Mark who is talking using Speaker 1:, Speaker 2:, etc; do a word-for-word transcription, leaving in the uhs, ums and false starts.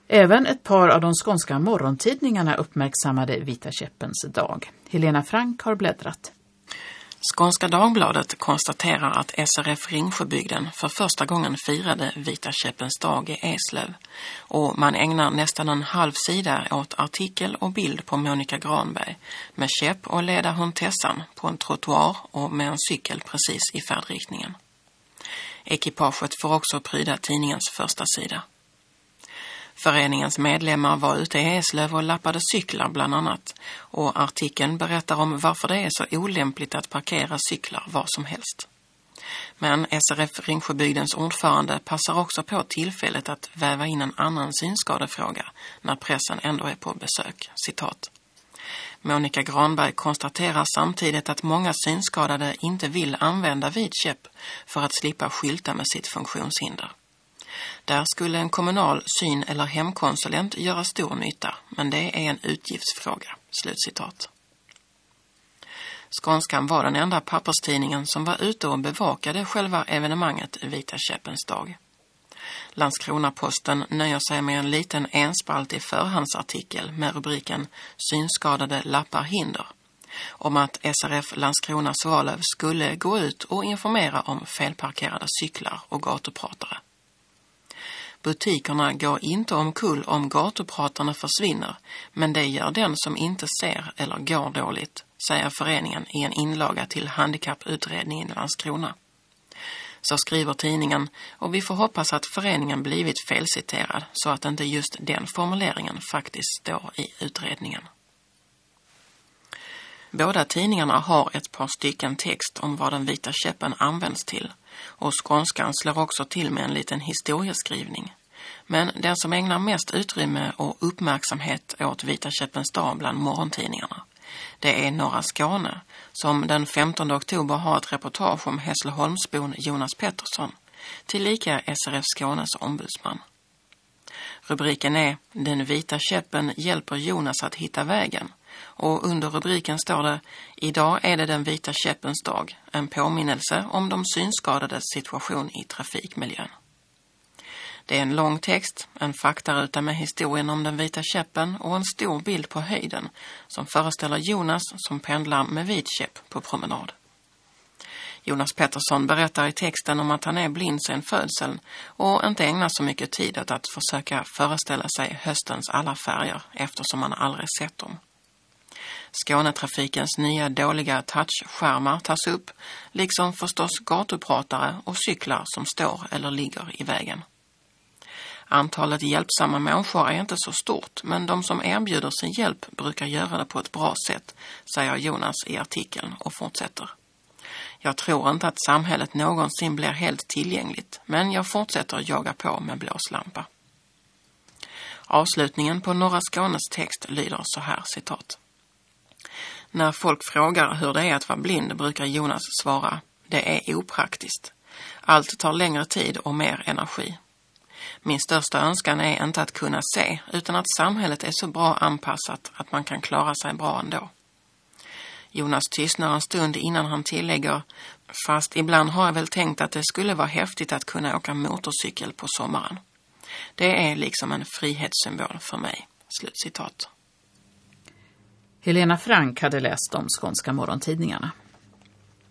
Speaker 1: Även ett par av de skånska morgontidningarna uppmärksammade Vita käppens dag. Helena Frank har bläddrat.
Speaker 2: Skånska Dagbladet konstaterar att S R F Ringsjöbygden för första gången firade Vita käppens dag i Eslöv, och man ägnar nästan en halv sida åt artikel och bild på Monica Granberg med käpp och leda hon Tessan på en trottoar och med en cykel precis i färdriktningen. Ekipaget får också pryda tidningens första sida. Föreningens medlemmar var ute i Eslöv och lappade cyklar bland annat, och artikeln berättar om varför det är så olämpligt att parkera cyklar var som helst. Men S R F Ringsjöbygdens ordförande passar också på tillfället att väva in en annan synskadefråga när pressen ändå är på besök. Citat. Monica Granberg konstaterar samtidigt att många synskadade inte vill använda vit käpp för att slippa skylta med sitt funktionshinder. Där skulle en kommunal syn- eller hemkonsulent göra stor nytta, men det är en utgiftsfråga. Slutcitat. Skånskan var den enda papperstidningen som var ute och bevakade själva evenemanget Vita käppens dag. Landskrona-Posten nöjer sig med en liten enspaltig förhandsartikel med rubriken Synskadade lappar hinder, om att S R F Landskrona Svalöv skulle gå ut och informera om felparkerade cyklar och gatupratare. Butikerna går inte omkull om gatupratarna försvinner, men det gör den som inte ser eller går dåligt, säger föreningen i en inlaga till handikapputredningen i Landskrona. Så skriver tidningen, och vi får hoppas att föreningen blivit felciterad så att inte just den formuleringen faktiskt står i utredningen. Båda tidningarna har ett par stycken text om vad den vita käppen används till, och Skånskan slår också till med en liten historieskrivning. Men den som ägnar mest utrymme och uppmärksamhet åt Vita käppens dag bland morgontidningarna, det är Norra Skåne, som den femtonde oktober har ett reportage om Hässleholmsbon Jonas Pettersson, tillika S R F Skånes ombudsman. Rubriken är Den vita käppen hjälper Jonas att hitta vägen, och under rubriken står det: Idag är det den vita käppens dag, en påminnelse om de synskadades situation i trafikmiljön. Det är en lång text, en faktaruta med historien om den vita käppen och en stor bild på höjden som föreställer Jonas som pendlar med vit käpp på promenad. Jonas Pettersson berättar i texten om att han är blind sedan födseln och inte ägnar så mycket tid åt att försöka föreställa sig höstens alla färger eftersom han aldrig sett dem. Skånetrafikens nya dåliga touchskärmar tas upp, liksom förstås gatupratare och cyklar som står eller ligger i vägen. Antalet hjälpsamma människor är inte så stort, men de som erbjuder sin hjälp brukar göra det på ett bra sätt, säger Jonas i artikeln och fortsätter. Jag tror inte att samhället någonsin blir helt tillgängligt, men jag fortsätter jaga på med blåslampa. Avslutningen på Norra Skånes text lyder så här, citat. När folk frågar hur det är att vara blind brukar Jonas svara: det är opraktiskt. Allt tar längre tid och mer energi. Min största önskan är inte att kunna se, utan att samhället är så bra anpassat att man kan klara sig bra ändå. Jonas tystnar en stund innan han tillägger: fast ibland har jag väl tänkt att det skulle vara häftigt att kunna åka motorcykel på sommaren. Det är liksom en frihetssymbol för mig. Slutcitat.
Speaker 1: Helena Frank hade läst de skånska morgontidningarna.